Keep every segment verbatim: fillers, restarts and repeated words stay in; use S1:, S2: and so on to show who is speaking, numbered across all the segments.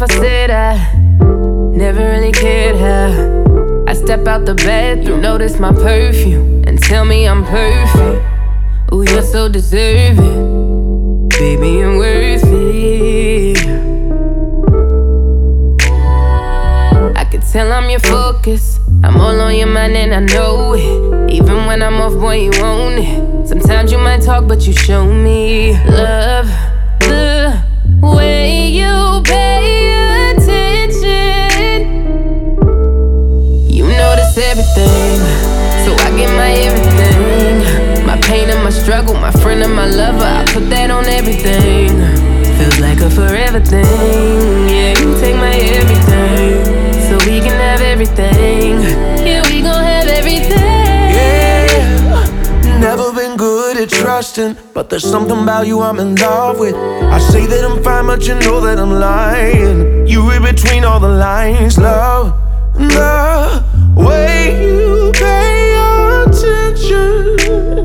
S1: I said I never really cared how I step out the bathroom, notice my perfume, and tell me I'm perfect. Ooh, you're so deserving, baby, you're worth it. I could tell I'm your focus, I'm all on your mind and I know it. Even when I'm off, boy, you own it. Sometimes you might talk, but you show me love. The way you pay attention, you notice everything, so I get my everything. My pain and my struggle, my friend and my lover, I put that on everything. Feels like a forever thing. Yeah, you take my everything, so we can have everything. Yeah, we gon' have everything.
S2: Yeah, never been good at trusting, but there's something about you I'm in love with. I say that I'm fine, but you know that I'm lying. You read between all the lines, love. The way you pay attention,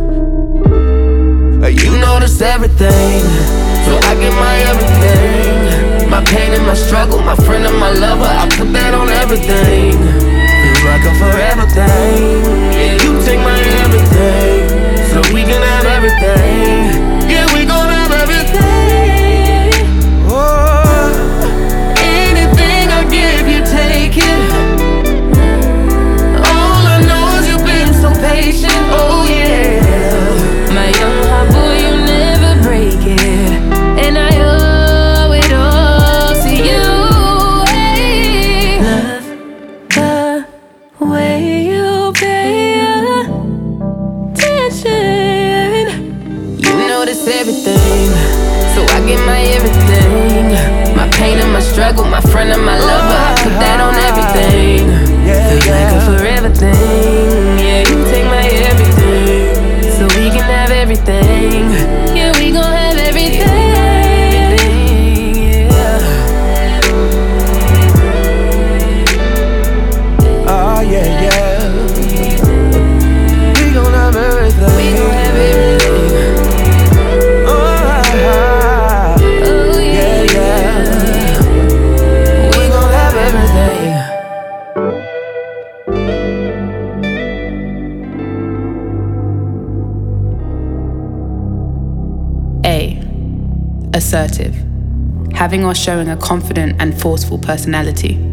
S2: you notice everything, so I get my everything. My pain and my struggle, my friend and my lover, I put that on everything. Feels like a forever thing. Yeah, you take my everything, so we can have everything. Yeah, we gon' have everything. Oh, anything I give you, take it. All I know is you've been so patient. Oh yeah,
S1: my young heart, boy, you never break it, and I owe it all to you. Hey, love the way you pay attention. You notice everything, so I get my everything. My pain and my struggle, my friend and my lover, I put that on everything. Feels like a forever thing. Yeah, you take my everything, so we can have everything. Yeah, we gon' have everything. Yeah.
S2: Oh yeah, yeah. We gon' have everything.
S1: We gon' have everything.
S2: Oh,
S1: Oh yeah,
S2: yeah, yeah.
S1: we gon' have everything. A. Assertive. Having or showing a confident and forceful personality.